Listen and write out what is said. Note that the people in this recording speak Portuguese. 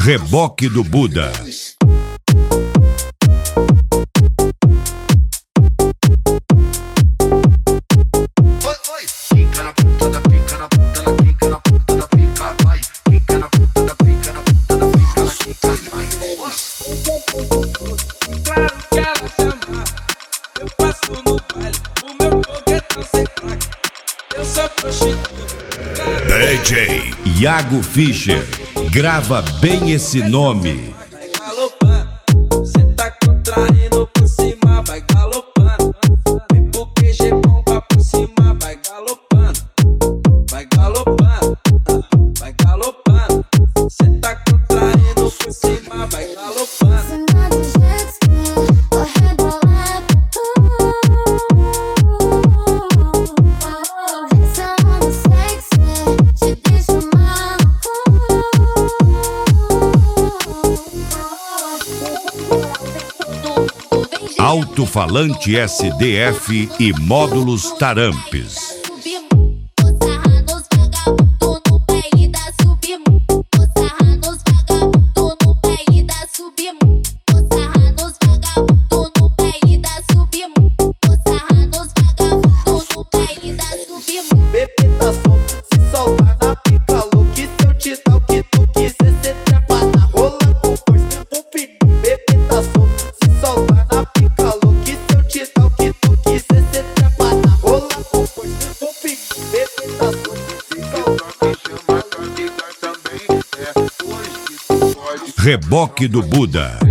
Reboque do Buda. Fica na ponta da pica, na ponta da pica, na ponta da pica, vai. Fica na ponta da pica, na ponta da pica, na pica, vai. Claro que ela chama, eu passo no baile, o meu foguetão sem placa, eu sou prostituta. DJ Iago Fischer, grava bem esse nome. Vai galopando, cê tá contraindo por cima, vai galopando. Vem pro QG bomba por cima, vai galopando. Vai galopando, vai galopando. Cê tá contraindo por cima, vai galopando. Alto-falante SDF e módulos Tarampes. Reboque do Buda.